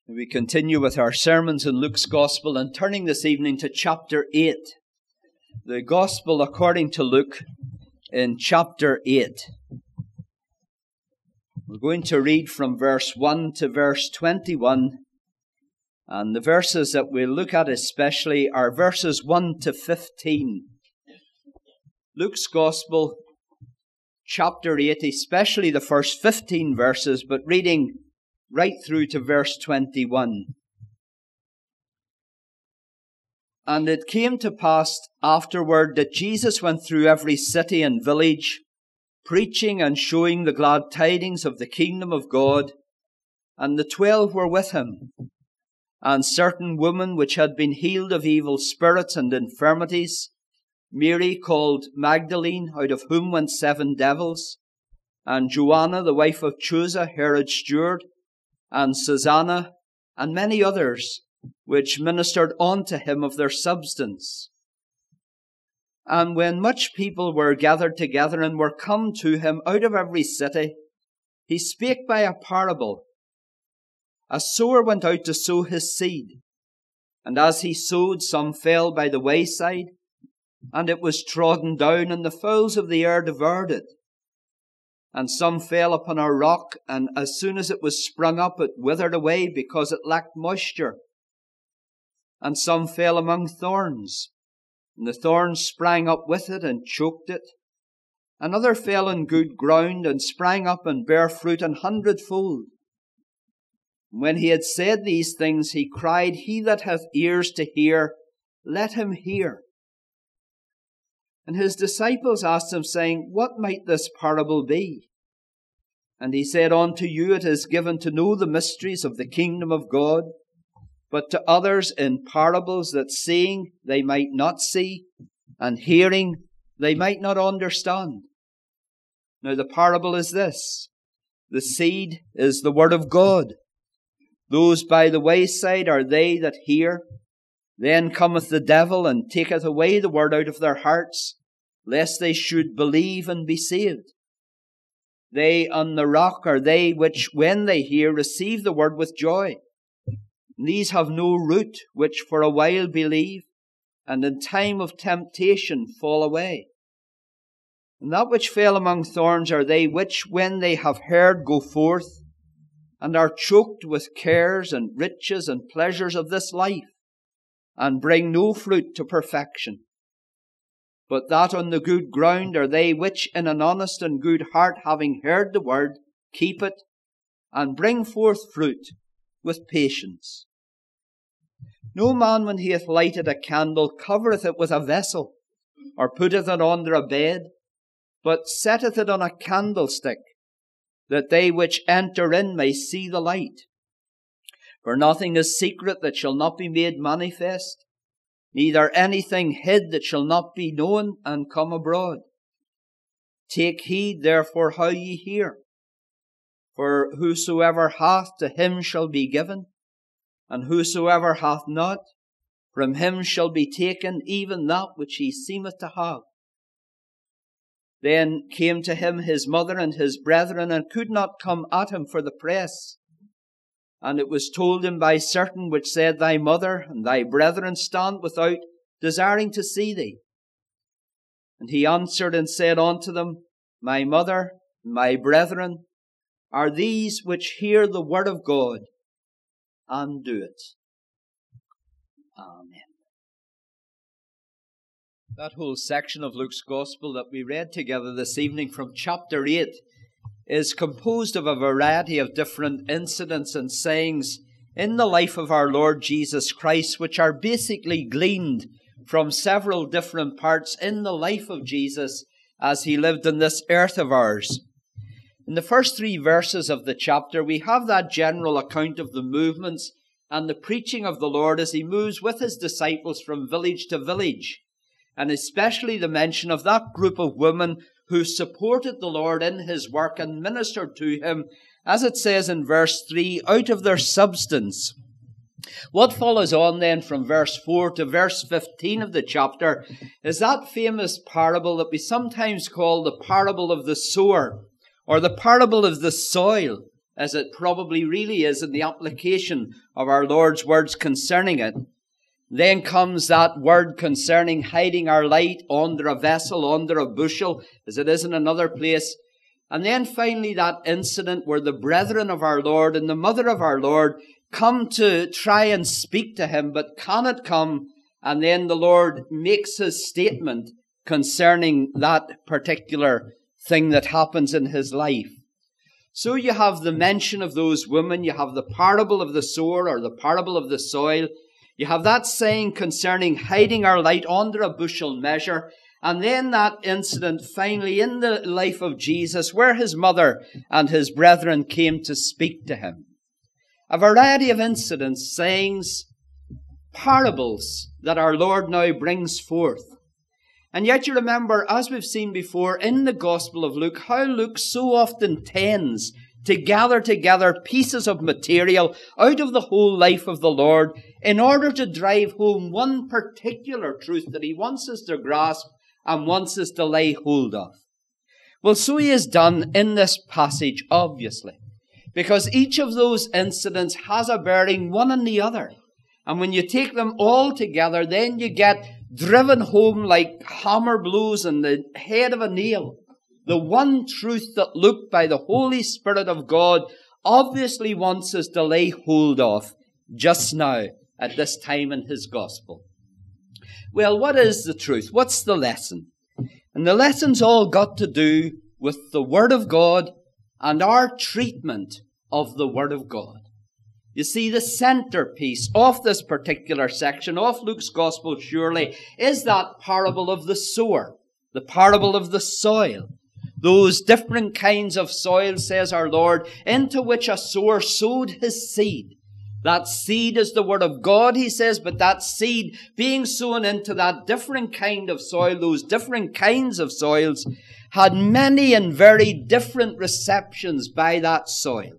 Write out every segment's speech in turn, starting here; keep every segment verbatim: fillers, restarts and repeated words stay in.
We continue with our sermons in Luke's Gospel and turning this evening to chapter eight. The Gospel according to Luke in chapter eight. We're going to read from verse one to verse twenty-one. And the verses that we'll look at especially are verses one to fifteen. Luke's Gospel, chapter eight, especially the first fifteen verses, but reading right through to verse twenty-one. And it came to pass afterward that Jesus went through every city and village, preaching and showing the glad tidings of the kingdom of God. And the twelve were with him, and certain women which had been healed of evil spirits and infirmities, Mary called Magdalene, out of whom went seven devils, and Joanna, the wife of Chuza, Herod's steward, and Susanna, and many others, which ministered unto him of their substance. And when much people were gathered together and were come to him out of every city, he spake by a parable. A sower went out to sow his seed, and as he sowed, some fell by the wayside, and it was trodden down, and the fowls of the air devoured it. And some fell upon a rock, and as soon as it was sprung up, it withered away, because it lacked moisture. And some fell among thorns, and the thorns sprang up with it, and choked it. Another fell in good ground, and sprang up, and bare fruit an hundredfold. And when he had said these things, he cried, He that hath ears to hear, let him hear. And his disciples asked him, saying, What might this parable be? And he said, Unto you it is given to know the mysteries of the kingdom of God, but to others in parables, that seeing they might not see, and hearing they might not understand. Now the parable is this: the seed is the word of God. Those by the wayside are they that hear. Then cometh the devil, and taketh away the word out of their hearts, lest they should believe and be saved. They on the rock are they which, when they hear, receive the word with joy. And these have no root, which for a while believe, and in time of temptation fall away. And that which fell among thorns are they which, when they have heard, go forth, and are choked with cares and riches and pleasures of this life, and bring no fruit to perfection. But that on the good ground are they which in an honest and good heart, having heard the word, keep it, and bring forth fruit with patience. No man, when he hath lighted a candle, covereth it with a vessel, or putteth it under a bed, but setteth it on a candlestick, that they which enter in may see the light. For nothing is secret that shall not be made manifest, neither anything hid that shall not be known and come abroad. Take heed therefore how ye hear. For whosoever hath, to him shall be given, and whosoever hath not, from him shall be taken even that which he seemeth to have. Then came to him his mother and his brethren, and could not come at him for the press. And it was told him by certain which said, Thy mother and thy brethren stand without, desiring to see thee. And he answered and said unto them, My mother and my brethren are these which hear the word of God and do it. Amen. That whole section of Luke's Gospel that we read together this evening from chapter eight is composed of a variety of different incidents and sayings in the life of our Lord Jesus Christ, which are basically gleaned from several different parts in the life of Jesus as he lived on this earth of ours. In the first three verses of the chapter, we have that general account of the movements and the preaching of the Lord as he moves with his disciples from village to village, and especially the mention of that group of women who supported the Lord in his work and ministered to him, as it says in verse three, out of their substance. What follows on then from verse four to verse fifteen of the chapter is that famous parable that we sometimes call the parable of the sower, or the parable of the soil, as it probably really is in the application of our Lord's words concerning it. Then comes that word concerning hiding our light under a vessel, under a bushel, as it is in another place. And then finally that incident where the brethren of our Lord and the mother of our Lord come to try and speak to him, but cannot come. And then the Lord makes his statement concerning that particular thing that happens in his life. So you have the mention of those women, you have the parable of the sower or the parable of the soil, you have that saying concerning hiding our light under a bushel measure, and then that incident finally in the life of Jesus where his mother and his brethren came to speak to him. A variety of incidents, sayings, parables that our Lord now brings forth. And yet you remember, as we've seen before in the Gospel of Luke, how Luke so often tends to gather together pieces of material out of the whole life of the Lord in order to drive home one particular truth that he wants us to grasp and wants us to lay hold of. Well, so he has done in this passage, obviously, because each of those incidents has a bearing one on the other. And when you take them all together, then you get driven home like hammer blows on the head of a nail. The one truth that Luke, by the Holy Spirit of God, obviously wants us to lay hold of just now at this time in his gospel. Well, what is the truth? What's the lesson? And the lesson's all got to do with the Word of God and our treatment of the Word of God. You see, the centerpiece of this particular section of Luke's Gospel, surely, is that parable of the sower, the parable of the soil. Those different kinds of soil, says our Lord, into which a sower sowed his seed. That seed is the Word of God, he says, but that seed being sown into that different kind of soil, those different kinds of soils, had many and very different receptions by that soil.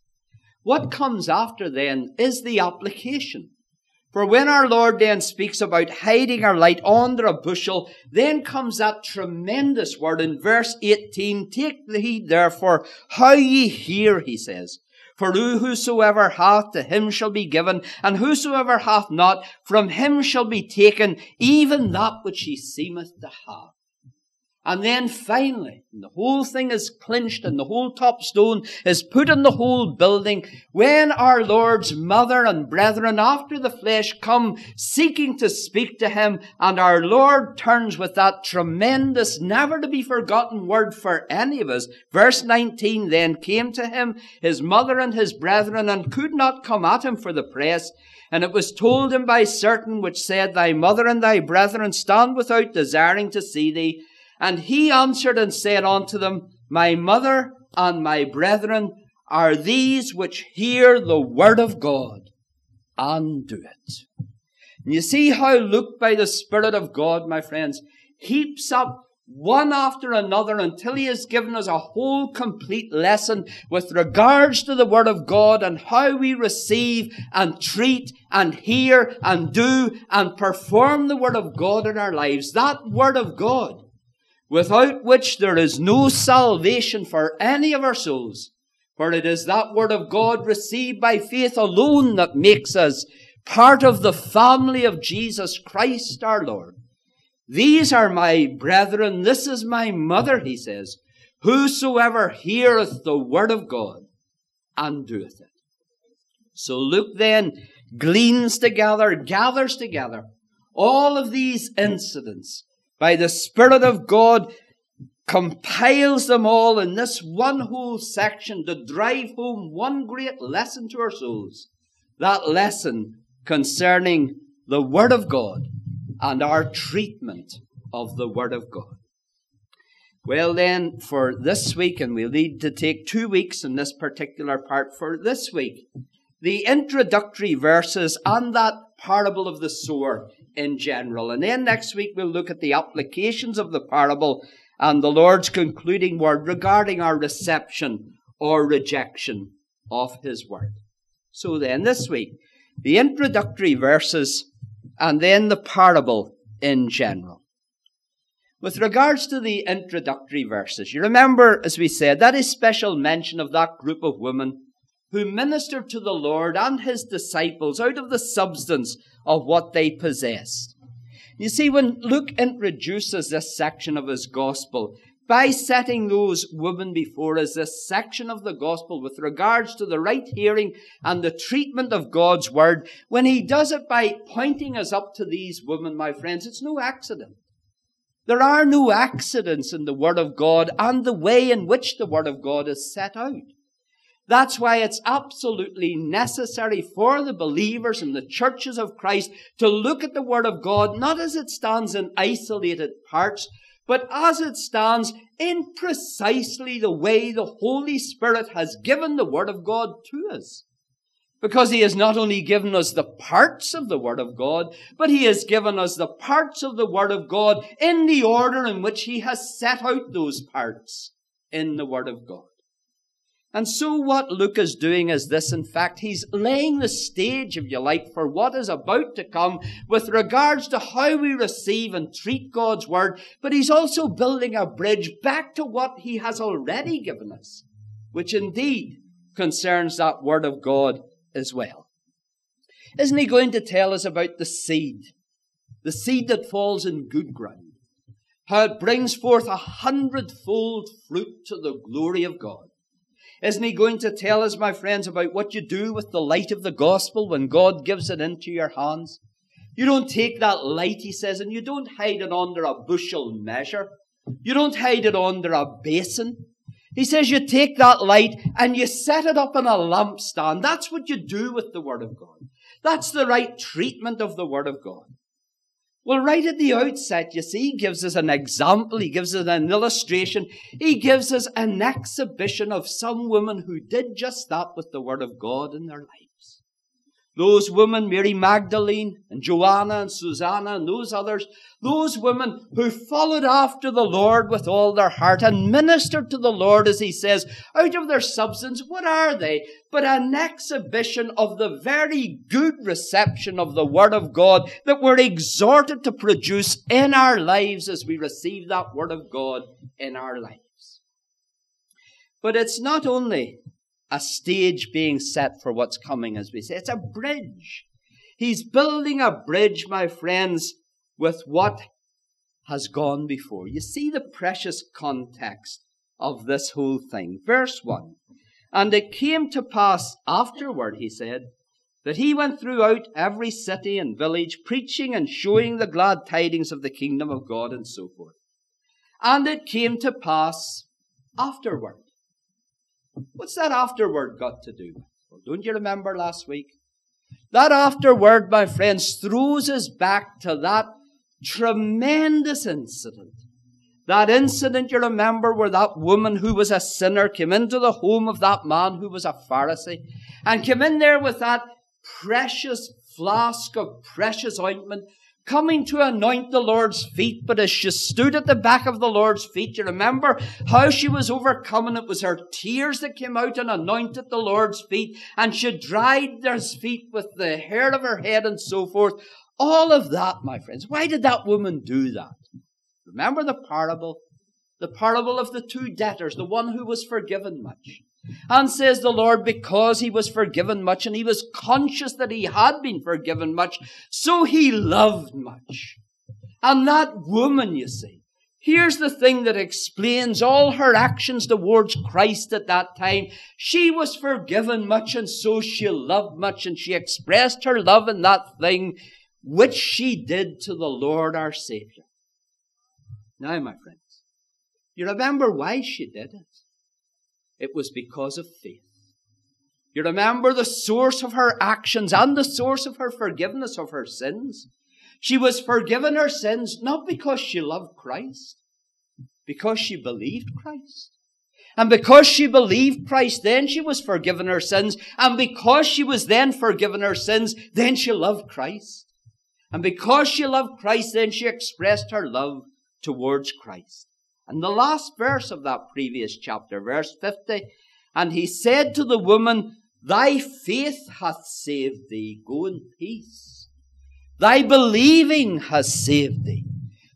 What comes after then is the application. For when our Lord then speaks about hiding our light under a bushel, then comes that tremendous word in verse eighteen. Take heed therefore how ye hear, he says. For whosoever hath, to him shall be given, and whosoever hath not, from him shall be taken even that which he seemeth to have. And then finally, the whole thing is clinched and the whole top stone is put in the whole building when our Lord's mother and brethren after the flesh come seeking to speak to him, and our Lord turns with that tremendous, never to be forgotten word for any of us. Verse nineteen, then came to him his mother and his brethren, and could not come at him for the press. And it was told him by certain which said, Thy mother and thy brethren stand without, desiring to see thee. And he answered and said unto them, My mother and my brethren are these which hear the word of God and do it. And you see how Luke, by the Spirit of God, my friends, heaps up one after another until he has given us a whole complete lesson with regards to the Word of God and how we receive and treat and hear and do and perform the Word of God in our lives. That Word of God, without which there is no salvation for any of our souls. For it is that Word of God received by faith alone that makes us part of the family of Jesus Christ our Lord. These are my brethren, this is my mother, he says, whosoever heareth the Word of God and doeth it. So Luke then gleans together, gathers together all of these incidents by the Spirit of God, compiles them all in this one whole section to drive home one great lesson to our souls. That lesson concerning the Word of God and our treatment of the Word of God. Well then, for this week, and we'll need to take two weeks in this particular part for this week, the introductory verses and that parable of the sower in general. And then next week we'll look at the applications of the parable and the Lord's concluding word regarding our reception or rejection of his word. So then this week, the introductory verses and then the parable in general. With regards to the introductory verses, you remember, as we said, that is special mention of that group of women who ministered to the Lord and his disciples out of the substance of what they possessed. You see, when Luke introduces this section of his gospel, by setting those women before us, this section of the gospel with regards to the right hearing and the treatment of God's word, when he does it by pointing us up to these women, my friends, it's no accident. There are no accidents in the word of God and the way in which the word of God is set out. That's why it's absolutely necessary for the believers in the churches of Christ to look at the word of God, not as it stands in isolated parts, but as it stands in precisely the way the Holy Spirit has given the Word of God to us. Because He has not only given us the parts of the Word of God, but He has given us the parts of the Word of God in the order in which He has set out those parts in the Word of God. And so what Luke is doing is this. In fact, he's laying the stage, if you like, for what is about to come with regards to how we receive and treat God's word. But he's also building a bridge back to what he has already given us, which indeed concerns that word of God as well. Isn't he going to tell us about the seed, the seed that falls in good ground, how it brings forth a hundredfold fruit to the glory of God? Isn't he going to tell us, my friends, about what you do with the light of the gospel when God gives it into your hands? You don't take that light, he says, and you don't hide it under a bushel measure. You don't hide it under a basin. He says you take that light and you set it up on a lampstand. That's what you do with the Word of God. That's the right treatment of the Word of God. Well, right at the outset, you see, he gives us an example. He gives us an illustration. He gives us an exhibition of some women who did just that with the Word of God in their lives. Those women, Mary Magdalene and Joanna and Susanna and those others, those women who followed after the Lord with all their heart and ministered to the Lord, as he says, out of their substance. What are they? But an exhibition of the very good reception of the Word of God that we're exhorted to produce in our lives as we receive that Word of God in our lives. But it's not only a stage being set for what's coming, as we say. It's a bridge. He's building a bridge, my friends, with what has gone before. You see the precious context of this whole thing. Verse one. And it came to pass afterward, he said, that he went throughout every city and village, preaching and showing the glad tidings of the kingdom of God, and so forth. And it came to pass afterward. What's that afterward got to do? Well, don't you remember last week? That afterword, my friends, throws us back to that tremendous incident. That incident, you remember, where that woman who was a sinner came into the home of that man who was a Pharisee, and came in there with that precious flask of precious ointment, coming to anoint the Lord's feet. But as she stood at the back of the Lord's feet, you remember how she was overcome, and it was her tears that came out and anointed the Lord's feet, and she dried his feet with the hair of her head and so forth. All of that, my friends. Why did that woman do that? Remember the parable? The parable of the two debtors, the one who was forgiven much. And says the Lord, because he was forgiven much, and he was conscious that he had been forgiven much, so he loved much. And that woman, you see, here's the thing that explains all her actions towards Christ at that time. She was forgiven much, and so she loved much, and she expressed her love in that thing which she did to the Lord our Savior. Now, my friends, you remember why she did it? It was because of faith. You remember the source of her actions and the source of her forgiveness of her sins. She was forgiven her sins not because she loved Christ, because she believed Christ. And because she believed Christ, then she was forgiven her sins. And because she was then forgiven her sins, then she loved Christ. And because she loved Christ, then she expressed her love towards Christ. And the last verse of that previous chapter, verse fifty, and he said to the woman, thy faith hath saved thee. Go in peace. Thy believing has saved thee.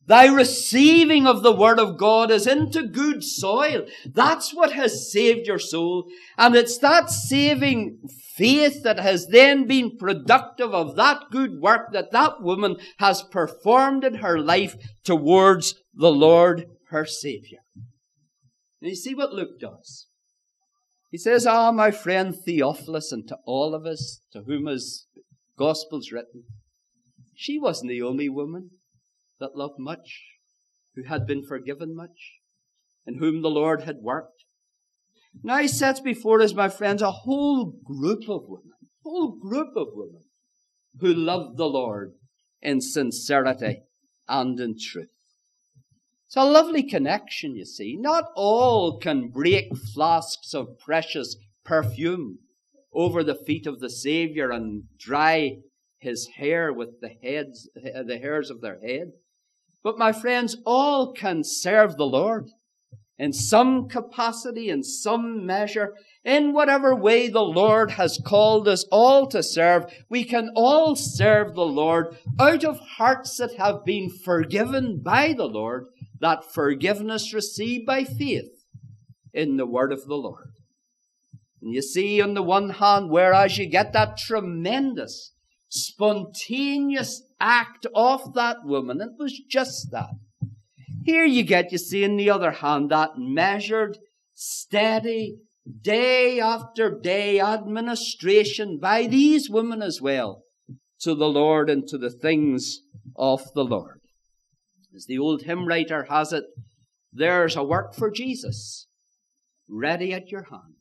Thy receiving of the Word of God is into good soil. That's what has saved your soul. And it's that saving faith that has then been productive of that good work that that woman has performed in her life towards the Lord, her Savior. And you see what Luke does. He says, Ah, my friend Theophilus, and to all of us to whom his gospel's written, she wasn't the only woman that loved much, who had been forgiven much, in whom the Lord had worked. Now he sets before us, my friends, a whole group of women, whole group of women who loved the Lord in sincerity and in truth. It's a lovely connection, you see. Not all can break flasks of precious perfume over the feet of the Savior and dry his hair with the heads, the hairs of their head. But my friends, all can serve the Lord in some capacity, in some measure, in whatever way the Lord has called us all to serve. We can all serve the Lord out of hearts that have been forgiven by the Lord, that forgiveness received by faith in the word of the Lord. And you see, on the one hand, whereas you get that tremendous, spontaneous act of that woman, it was just that. Here you get, you see, on the other hand, that measured, steady, day after day administration by these women as well to the Lord and to the things of the Lord. As the old hymn writer has it, there's a work for Jesus ready at your hand.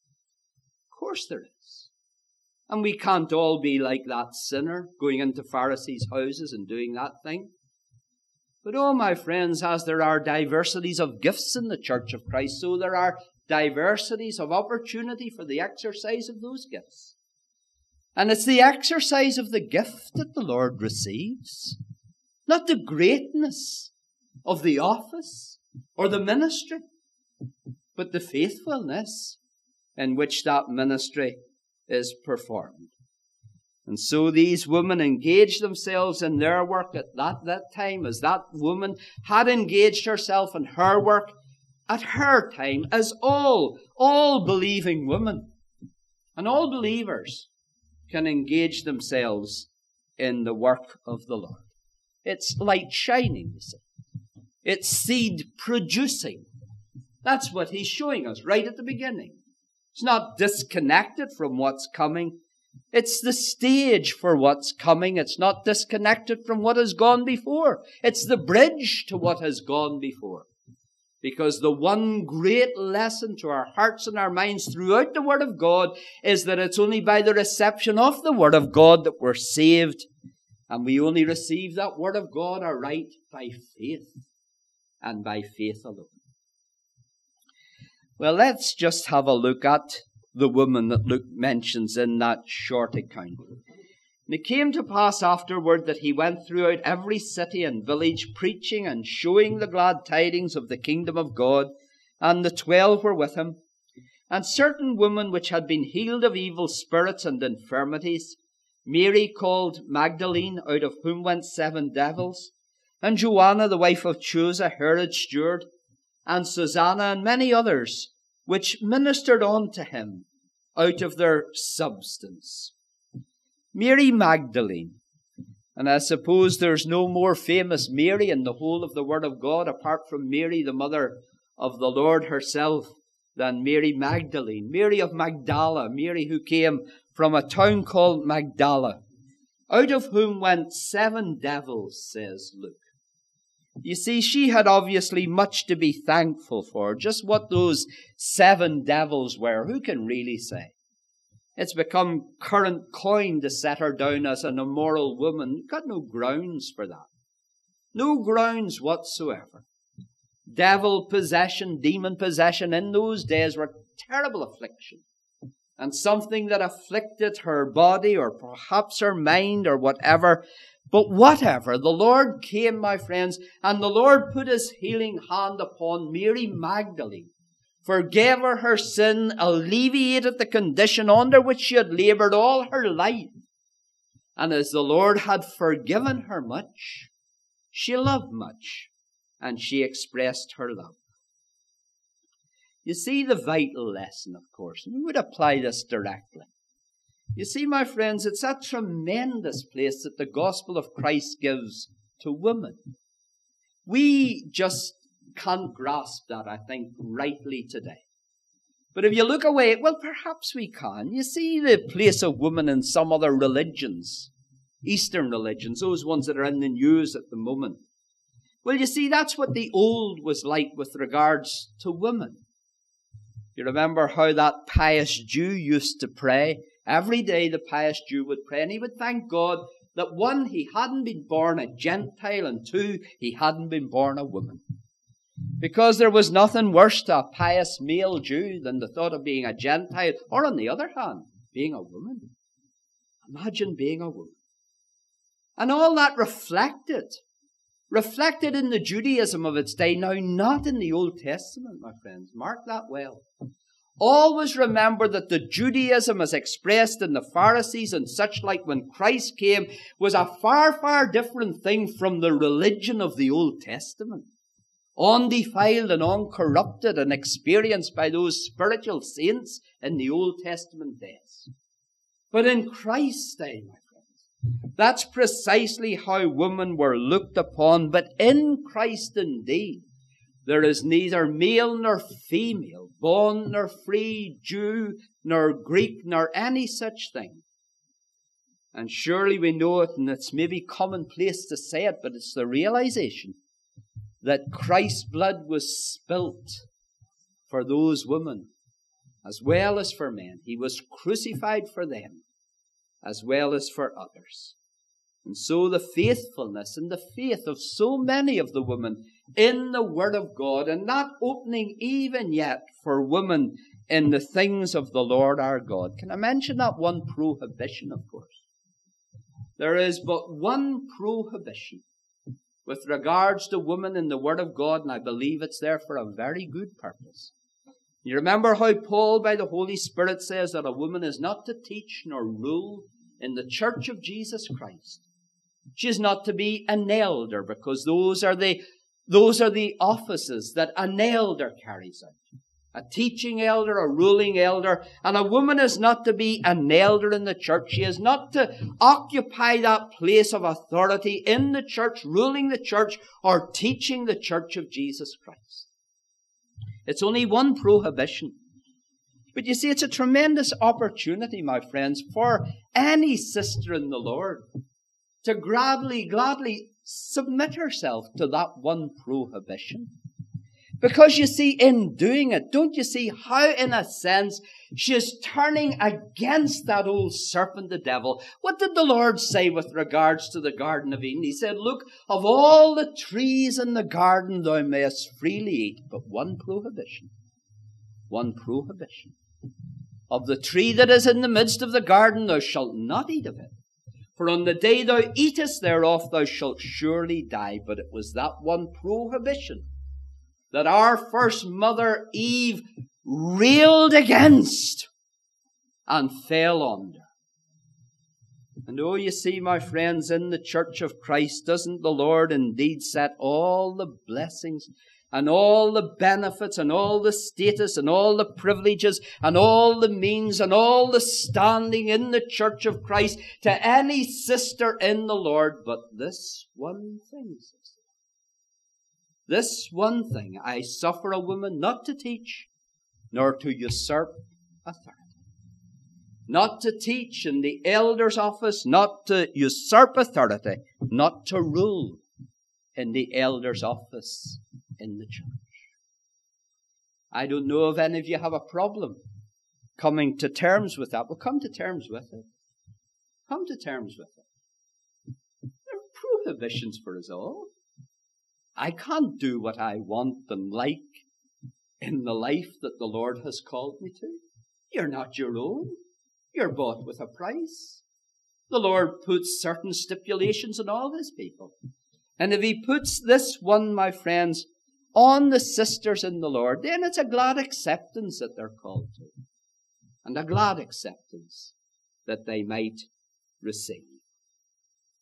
Of course there is. And we can't all be like that sinner going into Pharisees' houses and doing that thing. But oh, my friends, as there are diversities of gifts in the Church of Christ, so there are diversities of opportunity for the exercise of those gifts. And it's the exercise of the gift that the Lord receives, not the greatness of the office or the ministry, but the faithfulness in which that ministry is performed. And so these women engaged themselves in their work at that, that time, as that woman had engaged herself in her work at her time, as all, all believing women and all believers can engage themselves in the work of the Lord. It's light shining, you see. It's seed producing. That's what he's showing us right at the beginning. It's not disconnected from what's coming. It's the stage for what's coming. It's not disconnected from what has gone before. It's the bridge to what has gone before. Because the one great lesson to our hearts and our minds throughout the Word of God is that it's only by the reception of the Word of God that we're saved. And we only receive that Word of God aright by faith, and by faith alone. Well, let's just have a look at the woman that Luke mentions in that short account. And it came to pass afterward that he went throughout every city and village, preaching and showing the glad tidings of the kingdom of God, and the twelve were with him. And certain women which had been healed of evil spirits and infirmities, Mary called Magdalene, out of whom went seven devils, and Joanna, the wife of Chuza, Herod's steward, and Susanna, and many others, which ministered unto him out of their substance. Mary Magdalene. And I suppose there's no more famous Mary in the whole of the Word of God, apart from Mary, the mother of the Lord herself, than Mary Magdalene. Mary of Magdala, Mary who came from a town called Magdala, out of whom went seven devils, says Luke. You see, she had obviously much to be thankful for. Just what those seven devils were, who can really say? It's become current coin to set her down as an immoral woman. You've got no grounds for that. No grounds whatsoever. Devil possession, demon possession in those days were terrible affliction. And something that afflicted her body or perhaps her mind or whatever. But whatever, the Lord came, my friends, and the Lord put his healing hand upon Mary Magdalene, forgave her her sin, alleviated the condition under which she had labored all her life. And as the Lord had forgiven her much, She loved much, and she expressed her love. You see the vital lesson, of course, and we would apply this directly. You see, my friends, it's a tremendous place that the gospel of Christ gives to women. We just can't grasp that, I think, rightly today. But if you look away, well, perhaps we can. You see the place of women in some other religions, Eastern religions, those ones that are in the news at the moment. Well, you see, that's what the old was like with regards to women. You remember how that pious Jew used to pray? Every day the pious Jew would pray, and he would thank God that one, he hadn't been born a Gentile, and two, he hadn't been born a woman. Because there was nothing worse to a pious male Jew than the thought of being a Gentile, or on the other hand, being a woman. Imagine being a woman. And all that reflected, reflected in the Judaism of its day, now not in the Old Testament, my friends. Mark that well. Always remember that the Judaism as expressed in the Pharisees and such like when Christ came was a far, far different thing from the religion of the Old Testament. Undefiled and uncorrupted and experienced by those spiritual saints in the Old Testament days. But in Christ's day, my friends, that's precisely how women were looked upon. But in Christ indeed, there is neither male nor female, bond nor free, Jew nor Greek, nor any such thing. And surely we know it, and it's maybe commonplace to say it, but it's the realization that Christ's blood was spilt for those women as well as for men. He was crucified for them as well as for others. And so the faithfulness and the faith of so many of the women in the Word of God, and not opening even yet for women in the things of the Lord our God. Can I mention that one prohibition, of course? There is but one prohibition with regards to women in the Word of God, and I believe it's there for a very good purpose. You remember how Paul, by the Holy Spirit, says that a woman is not to teach nor rule in the church of Jesus Christ. She is not to be an elder, because those are the, those are the offices that an elder carries out. A teaching elder, a ruling elder, and a woman is not to be an elder in the church. She is not to occupy that place of authority in the church, ruling the church, or teaching the church of Jesus Christ. It's only one prohibition. But you see, it's a tremendous opportunity, my friends, for any sister in the Lord to gladly, gladly submit herself to that one prohibition. Because you see, in doing it, don't you see how, in a sense, she is turning against that old serpent, the devil? What did the Lord say with regards to the Garden of Eden? He said, look, of all the trees in the garden thou mayest freely eat, but one prohibition. One prohibition. Of the tree that is in the midst of the garden thou shalt not eat of it. For on the day thou eatest thereof thou shalt surely die. But it was that one prohibition that our first mother Eve railed against and fell under. And oh, you see, my friends, in the church of Christ, doesn't the Lord indeed set all the blessings and all the benefits and all the status and all the privileges and all the means and all the standing in the church of Christ to any sister in the Lord, but this one thing, sister. This one thing, I suffer a woman not to teach, nor to usurp authority. Not to teach in the elder's office, not to usurp authority, not to rule in the elder's office in the church. I don't know if any of you have a problem coming to terms with that. Well, come to terms with it. Come to terms with it. There are prohibitions for us all. I can't do what I want and like in the life that the Lord has called me to. You're not your own. You're bought with a price. The Lord puts certain stipulations on all His people. And if He puts this one, my friends, on the sisters in the Lord, then it's a glad acceptance that they're called to. And a glad acceptance that they might receive.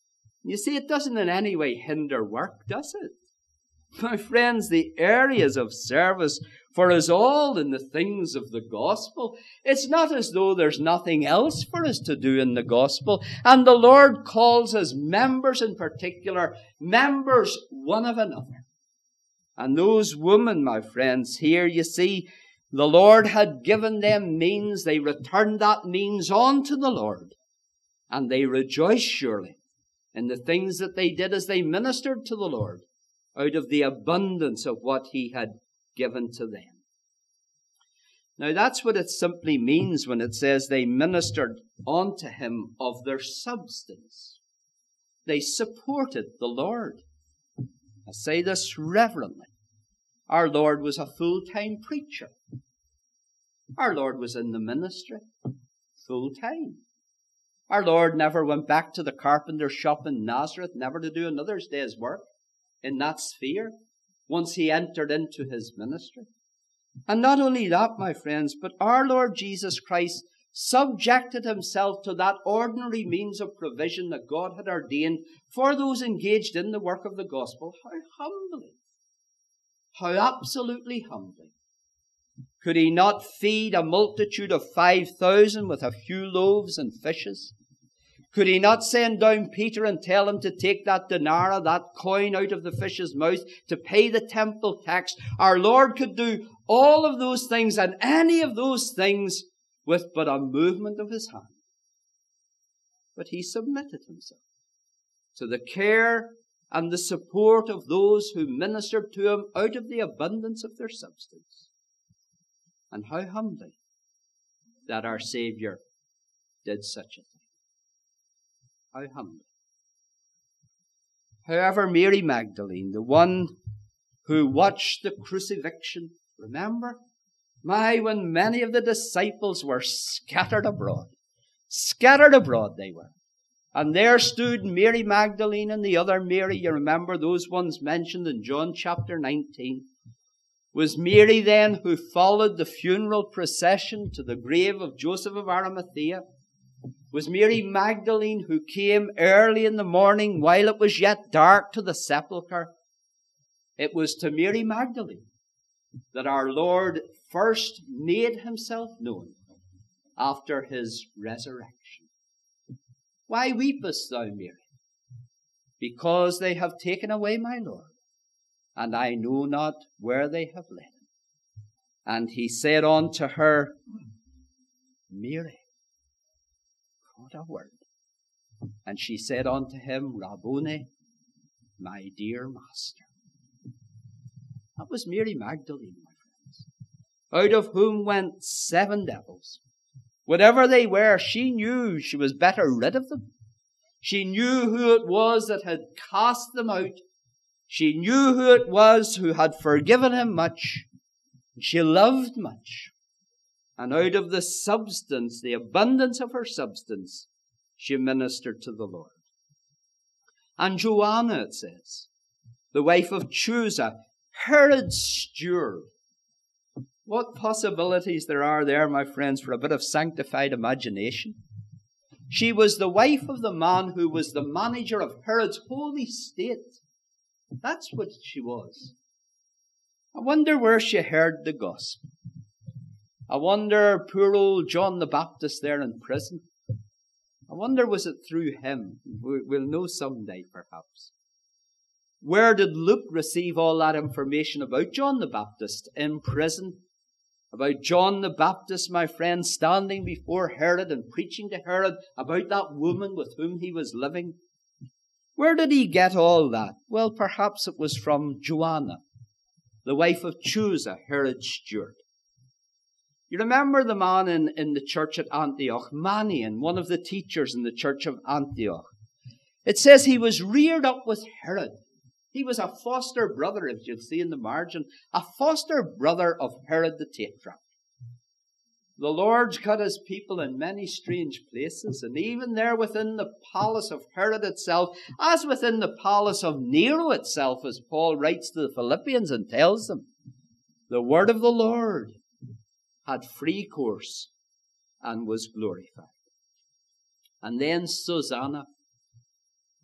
You see, it doesn't in any way hinder work, does it? My friends, the areas of service for us all in the things of the gospel, it's not as though there's nothing else for us to do in the gospel. And the Lord calls us members in particular, members one of another. And those women, my friends, here you see, the Lord had given them means. They returned that means on to the Lord. And they rejoiced surely in the things that they did as they ministered to the Lord, out of the abundance of what He had given to them. Now that's what it simply means when it says they ministered unto Him of their substance. They supported the Lord. I say this reverently. Our Lord was a full-time preacher. Our Lord was in the ministry full-time. Our Lord never went back to the carpenter shop in Nazareth, never to do another day's work in that sphere, once He entered into His ministry. And not only that, my friends, but our Lord Jesus Christ subjected Himself to that ordinary means of provision that God had ordained for those engaged in the work of the gospel. How humbly, how absolutely humbly. Could He not feed a multitude of five thousand with a few loaves and fishes? Could He not send down Peter and tell him to take that denara, that coin out of the fish's mouth, to pay the temple tax? Our Lord could do all of those things and any of those things with but a movement of His hand. But He submitted Himself to the care and the support of those who ministered to Him out of the abundance of their substance. And how humbly that our Saviour did such a thing. How humbly. However, Mary Magdalene, the one who watched the crucifixion, remember? My, when many of the disciples were scattered abroad. Scattered abroad they were. And there stood Mary Magdalene and the other Mary. You remember those ones mentioned in John chapter nineteen. Was Mary then who followed the funeral procession to the grave of Joseph of Arimathea? Was Mary Magdalene who came early in the morning while it was yet dark to the sepulchre? It was to Mary Magdalene that our Lord first made Himself known after His resurrection. Why weepest thou, Mary? Because they have taken away my Lord, and I know not where they have laid Him. And He said unto her, Mary. What a word. And she said unto Him, Rabboni, my dear Master. That was Mary Magdalene, my friends, out of whom went seven devils. Whatever they were, she knew she was better rid of them. She knew who it was that had cast them out. She knew who it was who had forgiven him much. She loved much. And out of the substance, the abundance of her substance, she ministered to the Lord. And Joanna, it says, the wife of Chusa, Herod's steward. What possibilities there are there, my friends, for a bit of sanctified imagination. She was the wife of the man who was the manager of Herod's whole estate. That's what she was. I wonder where she heard the gospel. I wonder, poor old John the Baptist there in prison. I wonder, was it through him? We'll know someday, perhaps. Where did Luke receive all that information about John the Baptist? In prison. About John the Baptist, my friend, standing before Herod and preaching to Herod about that woman with whom he was living. Where did he get all that? Well, perhaps it was from Joanna, the wife of Chusa, Herod's steward. You remember the man in, in the church at Antioch, Manian, one of the teachers in the church of Antioch. It says he was reared up with Herod. He was a foster brother, if you'll see in the margin, a foster brother of Herod the Tetrarch. The Lord's got His people in many strange places, and even there within the palace of Herod itself, as within the palace of Nero itself, as Paul writes to the Philippians and tells them, the word of the Lord had free course and was glorified. And then Susanna,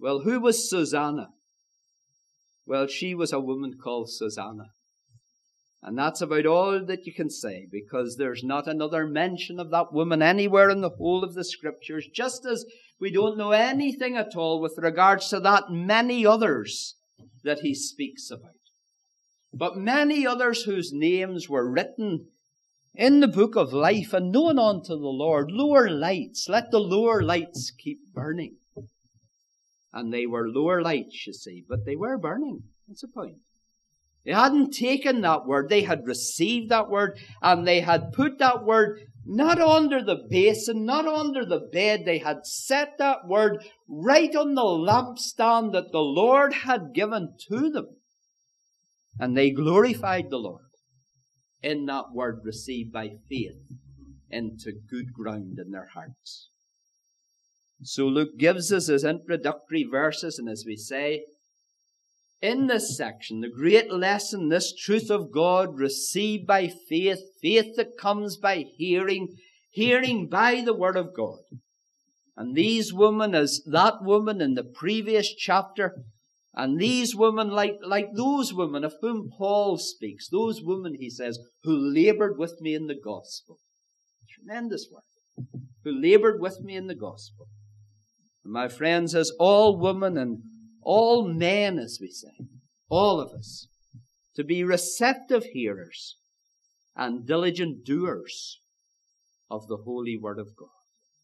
Well, who was Susanna? Well, she was a woman called Susanna. And that's about all that you can say, because there's not another mention of that woman anywhere in the whole of the Scriptures, just as we don't know anything at all with regards to that many others that he speaks about. But many others whose names were written in the book of life and known unto the Lord. Lower lights. Let the lower lights keep burning. And they were lower lights, you see, but they were burning. That's the point. They hadn't taken that word. They had received that word, and they had put that word not under the basin, not under the bed. They had set that word right on the lampstand that the Lord had given to them. And they glorified the Lord in that word received by faith into good ground in their hearts. So Luke gives us his introductory verses, and as we say, in this section, the great lesson, this truth of God received by faith, faith that comes by hearing, hearing by the word of God. And these women, as that woman in the previous chapter, and these women, like, like those women of whom Paul speaks, those women, he says, who labored with me in the gospel. Tremendous work. Who labored with me in the gospel. And my friends, as all women and all men, as we say, all of us, to be receptive hearers and diligent doers of the holy word of God.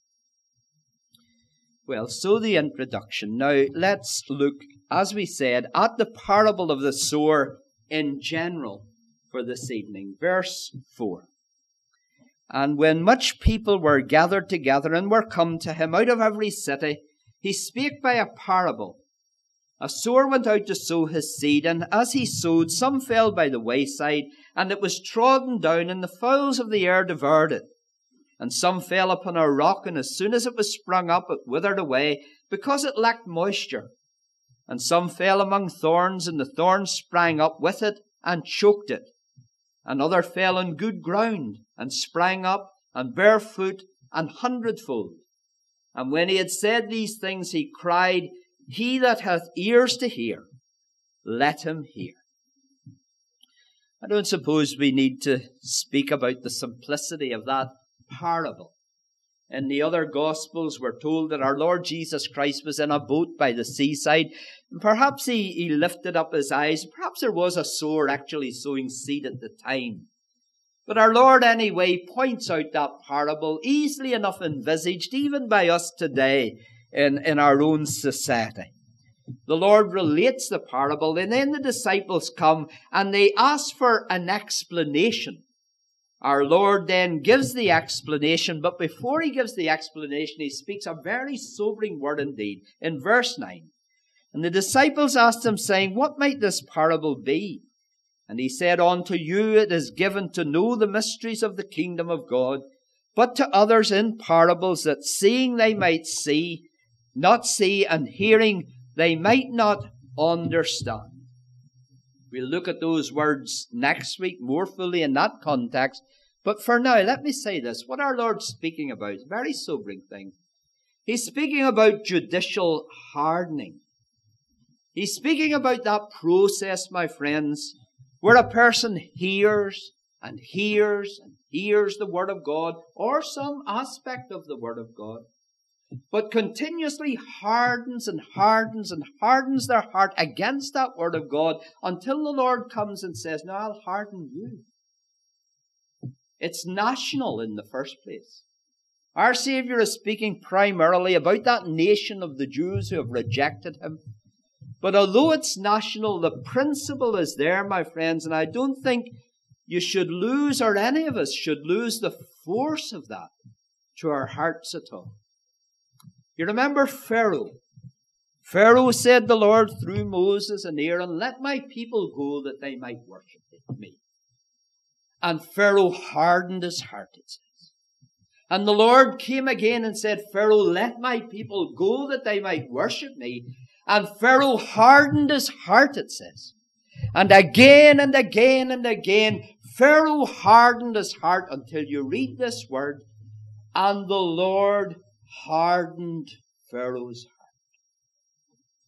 Well, so the introduction. Now, let's look, as we said, at the parable of the sower in general for this evening. Verse four. And when much people were gathered together and were come to him out of every city, he spake by a parable. A sower went out to sow his seed, and as he sowed, some fell by the wayside, and it was trodden down, and the fowls of the air devoured it. And some fell upon a rock, and as soon as it was sprung up, it withered away, because it lacked moisture. And some fell among thorns, and the thorns sprang up with it, and choked it. And other fell on good ground, and sprang up, and bare fruit, an hundredfold. And when he had said these things, he cried, He that hath ears to hear, let him hear. I don't suppose we need to speak about the simplicity of that parable. In the other Gospels, we're told that our Lord Jesus Christ was in a boat by the seaside. And perhaps he, he lifted up his eyes. Perhaps there was a sower actually sowing seed at the time. But our Lord, anyway, points out that parable, easily enough envisaged, even by us today in, in our own society. The Lord relates the parable, and then the disciples come and they ask for an explanation. Our Lord then gives the explanation, but before he gives the explanation, he speaks a very sobering word indeed. In verse nine, and the disciples asked him, saying, What might this parable be? And he said, Unto you it is given to know the mysteries of the kingdom of God, but to others in parables, that seeing they might see, not see, and hearing they might not understand. We'll look at those words next week more fully in that context. But for now, let me say this. What our Lord's speaking about is a very sobering thing. He's speaking about judicial hardening. He's speaking about that process, my friends, where a person hears and hears and hears the Word of God, or some aspect of the Word of God, but continuously hardens and hardens and hardens their heart against that Word of God until the Lord comes and says, No, I'll harden you. It's national in the first place. Our Savior is speaking primarily about that nation of the Jews who have rejected him. But although it's national, the principle is there, my friends, and I don't think you should lose, or any of us should lose, the force of that to our hearts at all. You remember Pharaoh. Pharaoh said the Lord through Moses and Aaron, Let my people go that they might worship me. And Pharaoh hardened his heart, it says. And the Lord came again and said, Pharaoh, let my people go that they might worship me. And Pharaoh hardened his heart, it says. And again and again and again, Pharaoh hardened his heart until you read this word, and the Lord hardened Pharaoh's heart.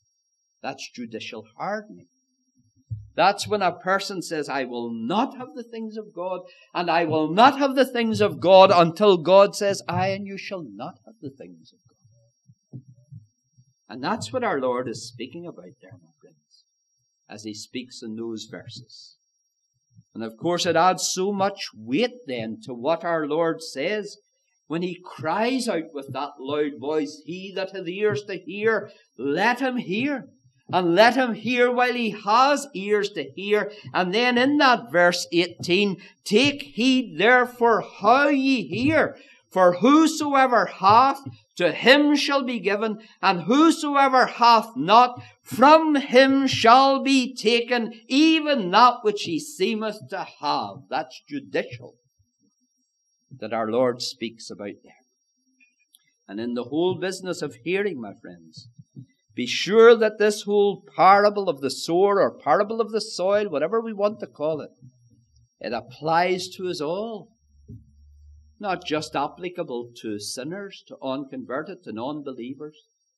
That's judicial hardening. That's when a person says, I will not have the things of God, and I will not have the things of God until God says, I and you shall not have the things of God. And that's what our Lord is speaking about there, my friends, as he speaks in those verses. And of course it adds so much weight then to what our Lord says when he cries out with that loud voice, he that hath ears to hear, let him hear. And let him hear while he has ears to hear. And then in that verse eighteen, take heed therefore how ye hear. For whosoever hath, to him shall be given, and whosoever hath not, from him shall be taken even that which he seemeth to have. That's judicial that our Lord speaks about there. And in the whole business of hearing, my friends, be sure that this whole parable of the sower or parable of the soil, whatever we want to call it, it applies to us all. Not just applicable to sinners, to unconverted, to non-believers.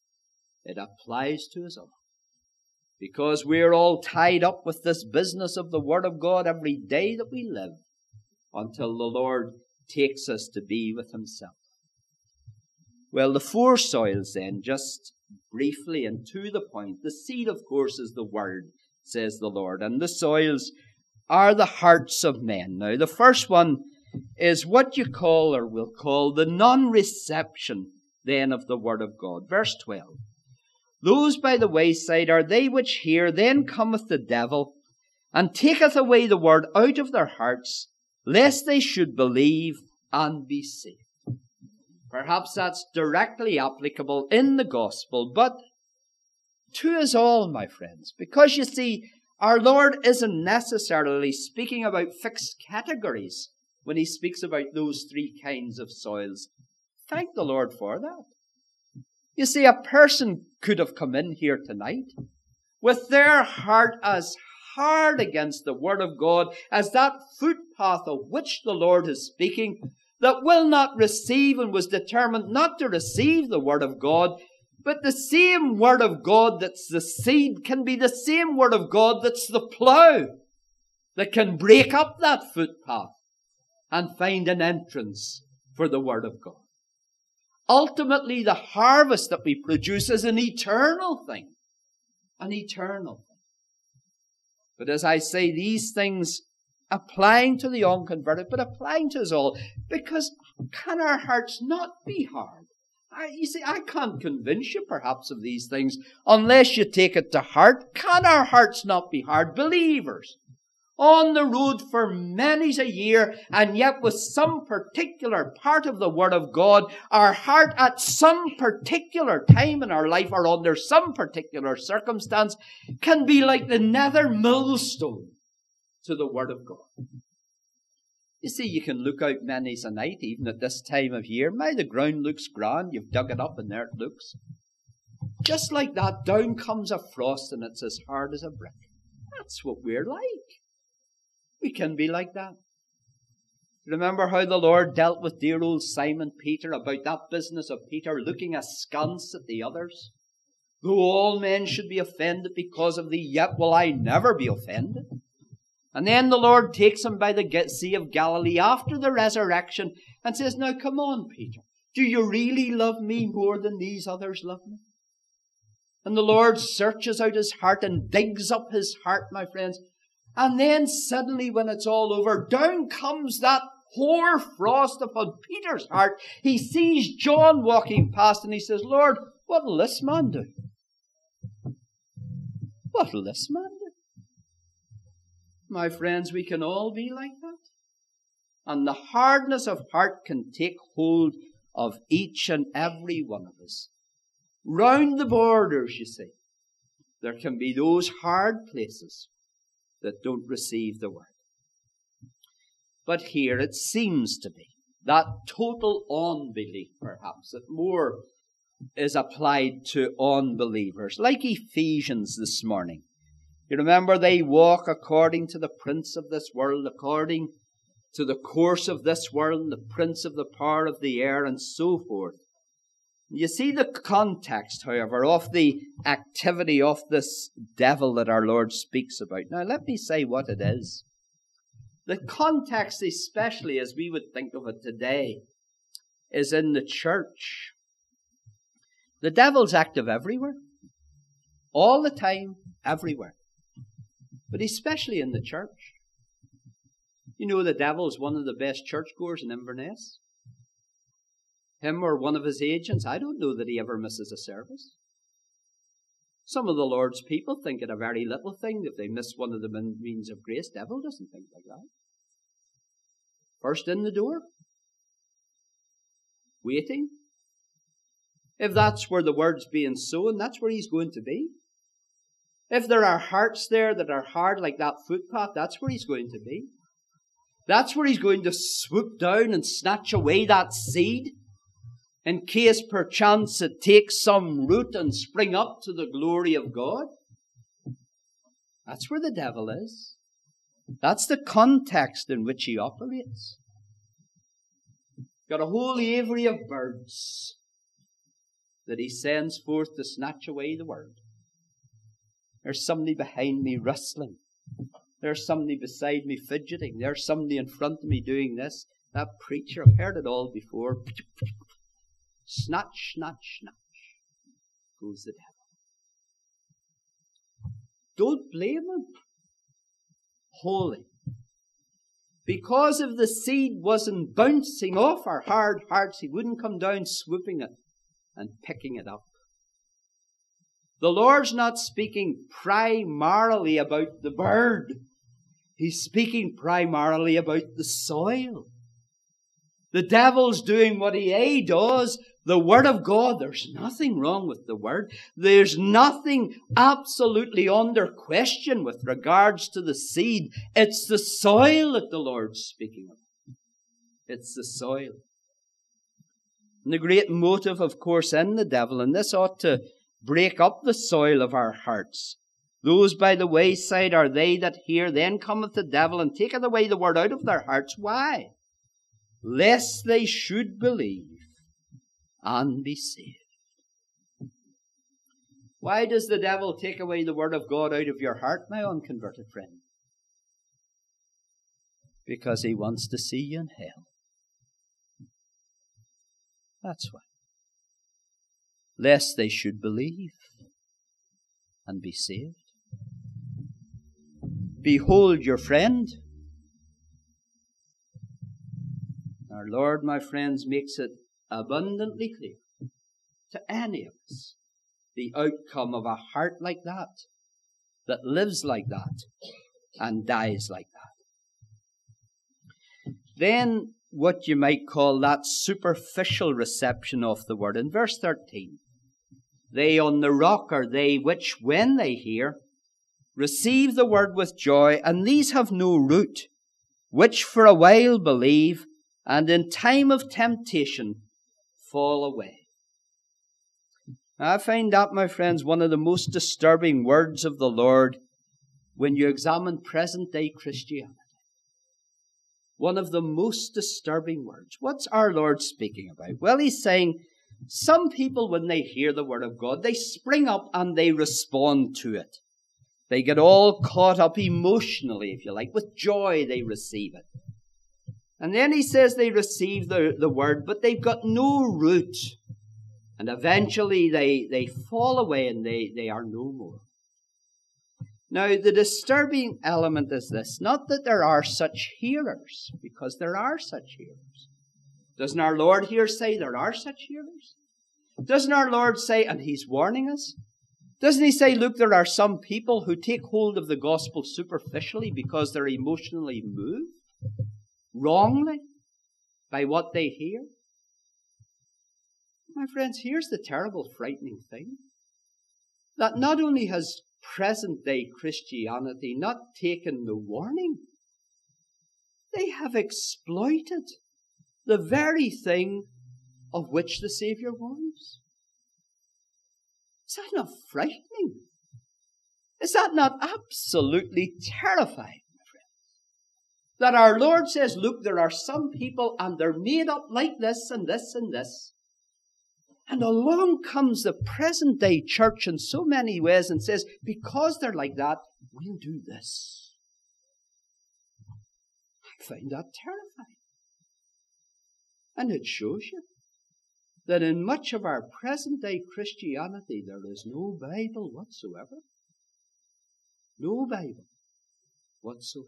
It applies to us all. Because we're all tied up with this business of the Word of God every day that we live until the Lord takes us to be with himself. Well, the four soils then, just briefly and to the point. The seed, of course, is the Word, says the Lord. And the soils are the hearts of men. Now, the first one is what you call, or will call, the non-reception then of the Word of God. Verse twelve. Those by the wayside are they which hear, then cometh the devil, and taketh away the word out of their hearts, lest they should believe and be saved. Perhaps that's directly applicable in the gospel, but to us all, my friends, because you see, our Lord isn't necessarily speaking about fixed categories when he speaks about those three kinds of soils. Thank the Lord for that. You see, a person could have come in here tonight with their heart as hard against the Word of God as that footpath of which the Lord is speaking, that will not receive and was determined not to receive the Word of God. But the same Word of God that's the seed can be the same Word of God that's the plough that can break up that footpath and find an entrance for the Word of God. Ultimately, the harvest that we produce is an eternal thing. An eternal thing. But as I say, these things applying to the unconverted, but applying to us all, because can our hearts not be hard? I, you see, I can't convince you perhaps of these things unless you take it to heart. Can our hearts not be hard? Believers, on the road for many's a year, and yet with some particular part of the Word of God, our heart at some particular time in our life or under some particular circumstance can be like the nether millstone to the Word of God. You see, you can look out many's a night, even at this time of year. My, the ground looks grand. You've dug it up and there it looks. Just like that, down comes a frost and it's as hard as a brick. That's what we're like. We can be like that. Remember how the Lord dealt with dear old Simon Peter about that business of Peter looking askance at the others? Though all men should be offended because of thee, yet will I never be offended. And then the Lord takes him by the Sea of Galilee after the resurrection and says, now come on, Peter. Do you really love me more than these others love me? And the Lord searches out his heart and digs up his heart, my friends. And then suddenly when it's all over, down comes that hoar frost upon Peter's heart. He sees John walking past and he says, Lord, what'll this man do? What'll this man do? My friends, we can all be like that. And the hardness of heart can take hold of each and every one of us. Round the borders, you see, there can be those hard places that don't receive the Word. But here it seems to be that total unbelief, perhaps, that more is applied to unbelievers, like Ephesians this morning. You remember they walk according to the prince of this world, according to the course of this world, the prince of the power of the air, and so forth. You see the context, however, of the activity of this devil that our Lord speaks about. Now, let me say what it is. The context, especially as we would think of it today, is in the church. The devil's active everywhere. All the time, everywhere. But especially in the church. You know, the devil is one of the best churchgoers in Inverness. Him or one of his agents, I don't know that he ever misses a service. Some of the Lord's people think it a very little thing if they miss one of the means of grace. Devil doesn't think like that. First in the door. Waiting. If that's where the word's being sown, that's where he's going to be. If there are hearts there that are hard like that footpath, that's where he's going to be. That's where he's going to swoop down and snatch away that seed, in case perchance it takes some root and spring up to the glory of God. That's where the devil is. That's the context in which he operates. Got a whole aviary of birds that he sends forth to snatch away the word. There's somebody behind me rustling. There's somebody beside me fidgeting. There's somebody in front of me doing this. That preacher, I've heard it all before. Snatch, snatch, snatch goes the devil. Don't blame him. Holy. Because if the seed wasn't bouncing off our hard hearts, he wouldn't come down swooping it and picking it up. The Lord's not speaking primarily about the bird. He's speaking primarily about the soil. The devil's doing what he does. The Word of God, there's nothing wrong with the Word. There's nothing absolutely under question with regards to the seed. It's the soil that the Lord's speaking of. It's the soil. And the great motive, of course, in the devil, and this ought to break up the soil of our hearts. Those by the wayside are they that hear, then cometh the devil and taketh away the word out of their hearts. Why? Lest they should believe and be saved. Why does the devil take away the word of God out of your heart, my unconverted friend? Because he wants to see you in hell. That's why. Lest they should believe and be saved. Behold your friend. Our Lord, my friends, makes it abundantly clear to any of us the outcome of a heart like that, that lives like that, and dies like that. Then what you might call that superficial reception of the word. In verse thirteen, they on the rock are they which, when they hear, receive the word with joy, and these have no root, which for a while believe, and in time of temptation fall away. I find that, my friends, one of the most disturbing words of the Lord when you examine present-day Christianity. One of the most disturbing words. What's our Lord speaking about? Well, he's saying some people, when they hear the word of God, they spring up and they respond to it. They get all caught up emotionally, if you like. With joy they receive it. And then he says they receive the, the word, but they've got no root. And eventually they, they fall away and they, they are no more. Now, the disturbing element is this. Not that there are such hearers, because there are such hearers. Doesn't our Lord here say there are such hearers? Doesn't our Lord say, and he's warning us, doesn't he say, look, there are some people who take hold of the gospel superficially because they're emotionally moved wrongly by what they hear? My friends, here's the terrible, frightening thing. That not only has present-day Christianity not taken the warning, they have exploited the very thing of which the Savior warns. Is that not frightening? Is that not absolutely terrifying, my friends? That our Lord says, look, there are some people and they're made up like this and this and this. And along comes the present day church in so many ways and says, because they're like that, we'll do this. I find that terrifying. And it shows you that in much of our present day Christianity, there is no Bible whatsoever. No Bible whatsoever.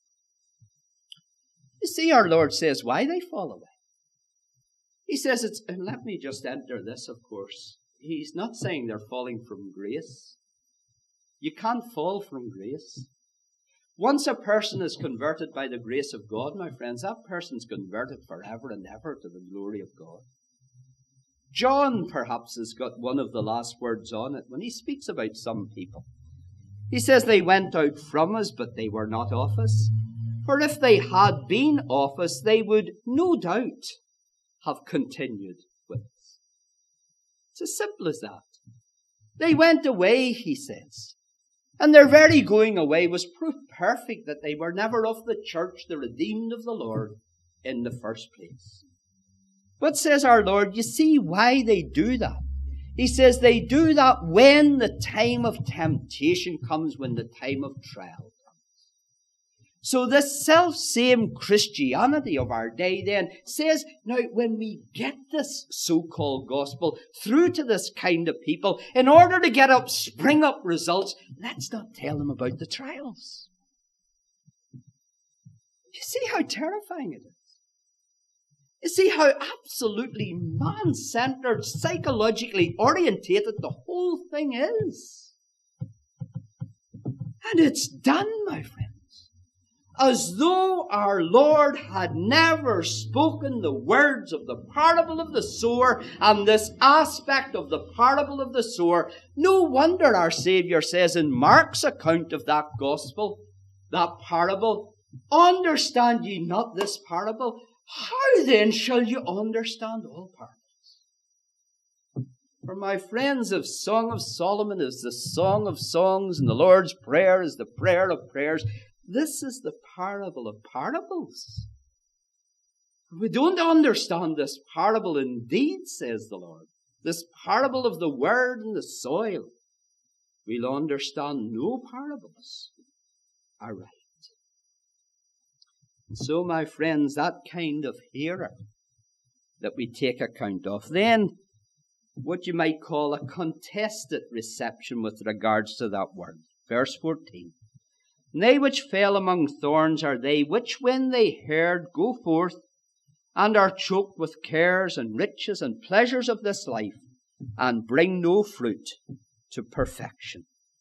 You see, our Lord says why they fall away. He says it's, and let me just enter this, of course. He's not saying they're falling from grace. You can't fall from grace. Once a person is converted by the grace of God, my friends, that person's converted forever and ever to the glory of God. John, perhaps, has got one of the last words on it when he speaks about some people. He says they went out from us, but they were not of us. For if they had been of us, they would no doubt have continued with us. It's as simple as that. They went away, he says. And their very going away was proof perfect that they were never of the church, the redeemed of the Lord, in the first place. But says our Lord, you see why they do that. He says they do that when the time of temptation comes, when the time of trial comes. So this self-same Christianity of our day then says, now when we get this so-called gospel through to this kind of people, in order to get up, spring up results, let's not tell them about the trials. You see how terrifying it is? You see how absolutely man-centered, psychologically orientated the whole thing is? And it's done, my friend, as though our Lord had never spoken the words of the parable of the sower and this aspect of the parable of the sower. No wonder our Savior says in Mark's account of that gospel, that parable, understand ye not this parable? How then shall you understand all parables? For my friends, if Song of Solomon is the Song of Songs and the Lord's Prayer is the prayer of prayers, this is the parable of parables. If we don't understand this parable indeed, says the Lord, this parable of the word and the soil, we'll understand no parables aright. And so, my friends, that kind of hearer that we take account of, then what you might call a contested reception with regards to that word. Verse fourteen. And they which fell among thorns are they which, when they heard, go forth and are choked with cares and riches and pleasures of this life, and bring no fruit to perfection.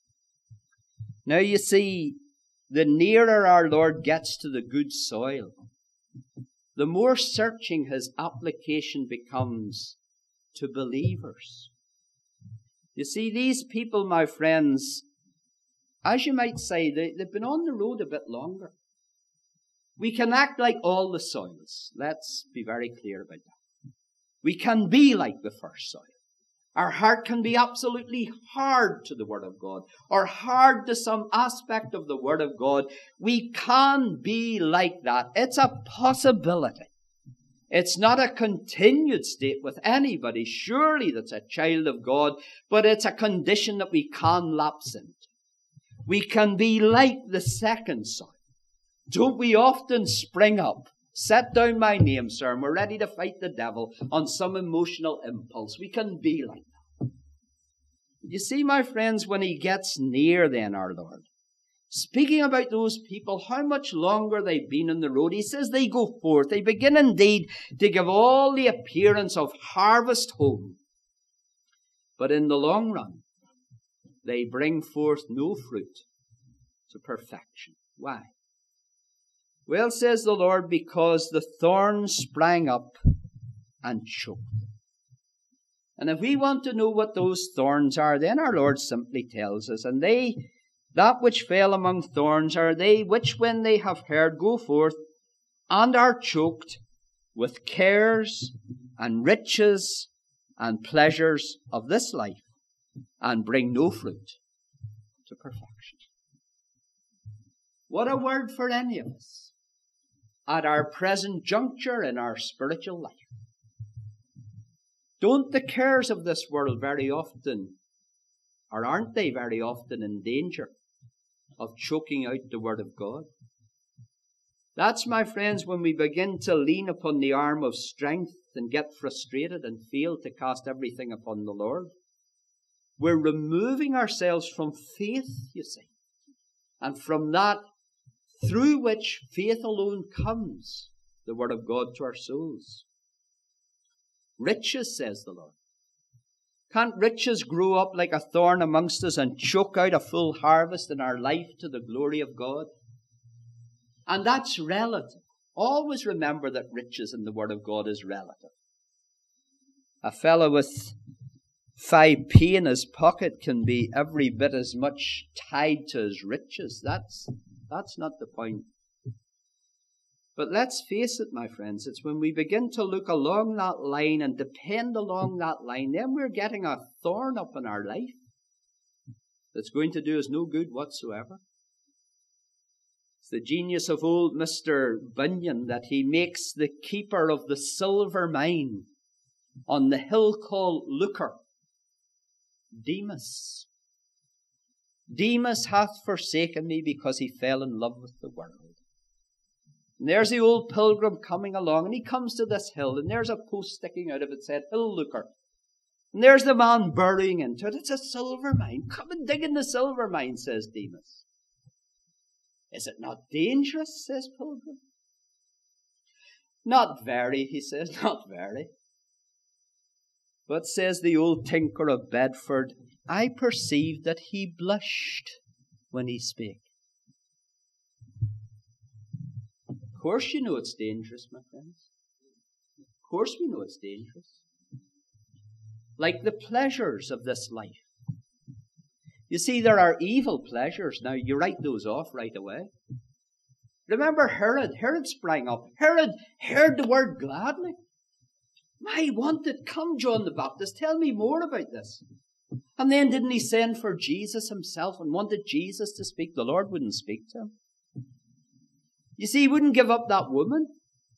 Now you see, the nearer our Lord gets to the good soil, the more searching his application becomes to believers. You see, these people, my friends, as you might say, they, they've been on the road a bit longer. We can act like all the soils. Let's be very clear about that. We can be like the first soil. Our heart can be absolutely hard to the Word of God, or hard to some aspect of the Word of God. We can be like that. It's a possibility. It's not a continued state with anybody, surely, that's a child of God, but it's a condition that we can lapse into. We can be like the second soil. Don't we often spring up, set down my name, sir, and we're ready to fight the devil on some emotional impulse? We can be like that. You see, my friends, when he gets near then, our Lord, speaking about those people, how much longer they've been on the road, he says they go forth. They begin indeed to give all the appearance of harvest home. But in the long run, they bring forth no fruit to perfection. Why? Well, says the Lord, because the thorns sprang up and choked. And if we want to know what those thorns are, then our Lord simply tells us, and they, that which fell among thorns are they which, when they have heard, go forth and are choked with cares and riches and pleasures of this life, and bring no fruit to perfection. What a word for any of us at our present juncture in our spiritual life. Don't the cares of this world very often, or aren't they very often, in danger of choking out the Word of God? That's, my friends, when we begin to lean upon the arm of strength and get frustrated and fail to cast everything upon the Lord. We're removing ourselves from faith, you see. And from that, through which faith alone comes, the Word of God to our souls. Riches, says the Lord. Can't riches grow up like a thorn amongst us and choke out a full harvest in our life to the glory of God? And that's relative. Always remember that riches in the Word of God is relative. A fellow with five p in his pocket can be every bit as much tied to his riches. That's, that's not the point. But let's face it, my friends, it's when we begin to look along that line and depend along that line, then we're getting a thorn up in our life that's going to do us no good whatsoever. It's the genius of old Mister Bunyan that he makes the keeper of the silver mine on the hill called Lucre Demas. Demas hath forsaken me because he fell in love with the world. And there's the old pilgrim coming along, and he comes to this hill, and there's a post sticking out of it said, Hill Lucre. And there's the man burrowing into it. It's a silver mine. Come and dig in the silver mine, says Demas. Is it not dangerous, says Pilgrim. Not very, he says, not very. But, says the old tinker of Bedford, I perceived that he blushed when he spake. Of course you know it's dangerous, my friends. Of course we know it's dangerous. Like the pleasures of this life. You see, there are evil pleasures. Now, you write those off right away. Remember Herod. Herod sprang up. Herod heard the word gladly. My, wanted, come John the Baptist, tell me more about this. And then didn't he send for Jesus himself and wanted Jesus to speak? The Lord wouldn't speak to him. You see, he wouldn't give up that woman.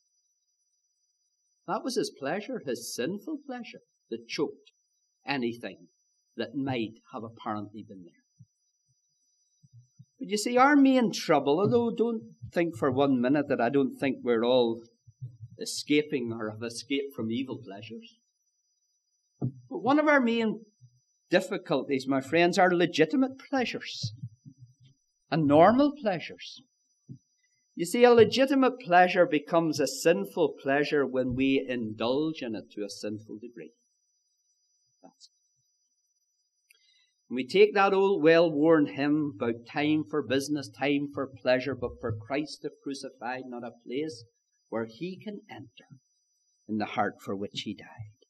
That was his pleasure, his sinful pleasure, that choked anything that might have apparently been there. But you see, our main trouble, although don't think for one minute that I don't think we're all escaping or have escaped from evil pleasures. But one of our main difficulties, my friends, are legitimate pleasures and normal pleasures. You see, a legitimate pleasure becomes a sinful pleasure when we indulge in it to a sinful degree. That's it. And we take that old well-worn hymn about time for business, time for pleasure, but for Christ the crucified, not a place where he can enter in the heart for which he died.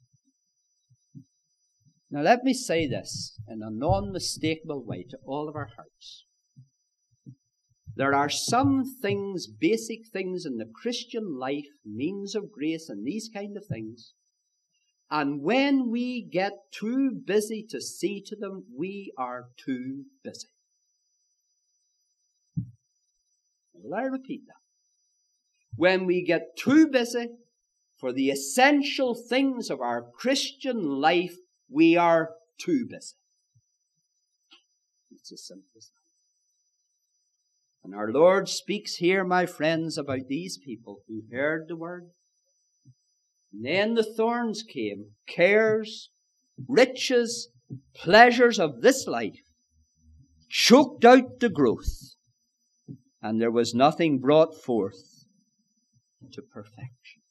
Now let me say this in a non-mistakable way to all of our hearts. There are some things, basic things in the Christian life, means of grace and these kind of things. And when we get too busy to see to them, we are too busy. Will I repeat that? When we get too busy for the essential things of our Christian life, we are too busy. It's as simple as that. And our Lord speaks here, my friends, about these people who heard the word. And then the thorns came, cares, riches, pleasures of this life, choked out the growth, and there was nothing brought forth to perfection.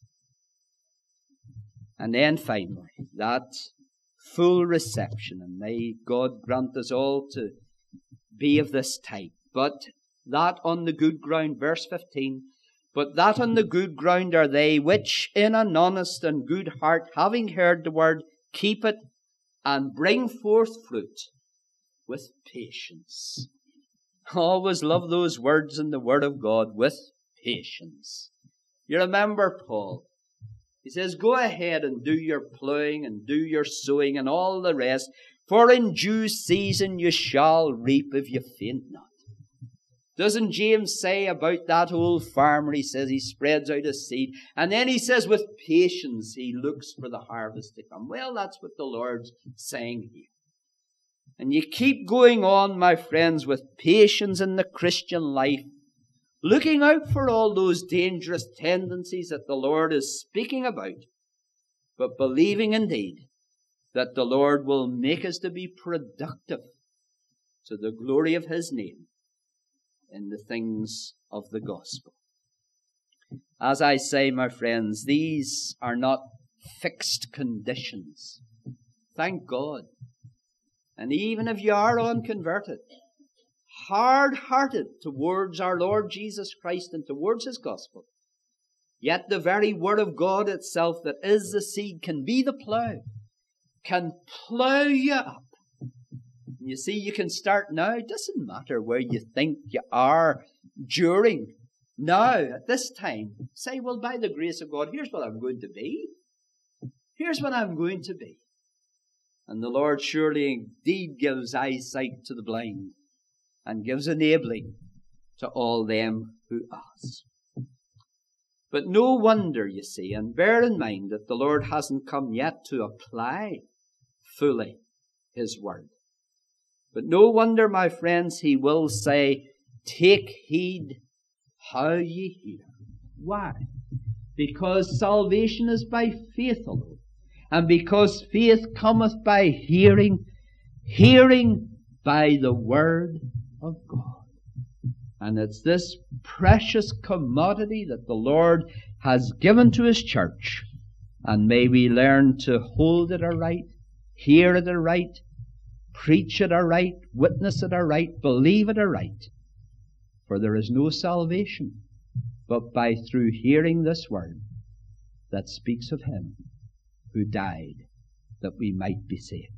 And then finally, that full reception, and may God grant us all to be of this type. But that on the good ground, verse fifteen, but that on the good ground are they which in an honest and good heart, having heard the word, keep it and bring forth fruit with patience. Always love those words in the Word of God, with patience. You remember Paul. He says, go ahead and do your plowing and do your sowing and all the rest, for in due season you shall reap if you faint not. Doesn't James say about that old farmer, he says he spreads out his seed, and then he says with patience he looks for the harvest to come. Well, that's what the Lord's saying here. And you keep going on, my friends, with patience in the Christian life, looking out for all those dangerous tendencies that the Lord is speaking about, but believing indeed that the Lord will make us to be productive to the glory of His name in the things of the gospel. As I say, my friends, these are not fixed conditions. Thank God. And even if you are unconverted, hard-hearted towards our Lord Jesus Christ and towards His gospel, yet the very Word of God itself that is the seed can be the plough, can plough you up. You see, you can start now. It doesn't matter where you think you are during. Now, at this time, say, well, by the grace of God, here's what I'm going to be. Here's what I'm going to be. And the Lord surely indeed gives eyesight to the blind and gives enabling to all them who ask. But no wonder, you see, and bear in mind that the Lord hasn't come yet to apply fully His word. But no wonder, my friends, He will say, take heed how ye hear. Why? Because salvation is by faith alone. And because faith cometh by hearing, hearing by the word of God. And it's this precious commodity that the Lord has given to His church. And may we learn to hold it aright, hear it aright, preach it aright, witness it aright, believe it aright. For there is no salvation but by through hearing this word that speaks of Him who died that we might be saved.